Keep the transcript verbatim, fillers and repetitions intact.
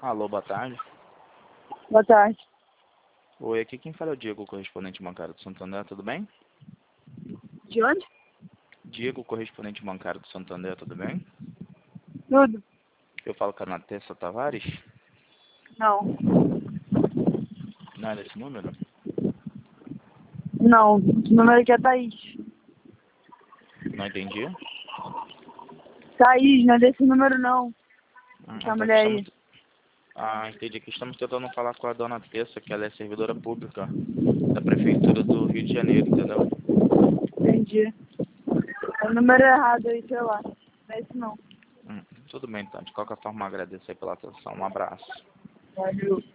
Alô, boa tarde. Boa tarde. Oi, aqui quem fala é o Diego, correspondente bancário do Santander, tudo bem? De onde? Diego, correspondente bancário do Santander, tudo bem? Tudo. Eu falo com a Natessa Tavares? Não. Não é desse número? Não. O número aqui é Thaís. Não entendi. Thaís, não é desse número não. Ah, Essa então mulher aí. estamos... ah, entendi. Aqui estamos tentando falar com a dona Tessa, que ela é servidora pública da Prefeitura do Rio de Janeiro, entendeu? Entendi. É o número errado aí, sei lá. Não é esse não. Hum, tudo bem, então. De qualquer forma, agradeço aí pela atenção. Um abraço. Valeu.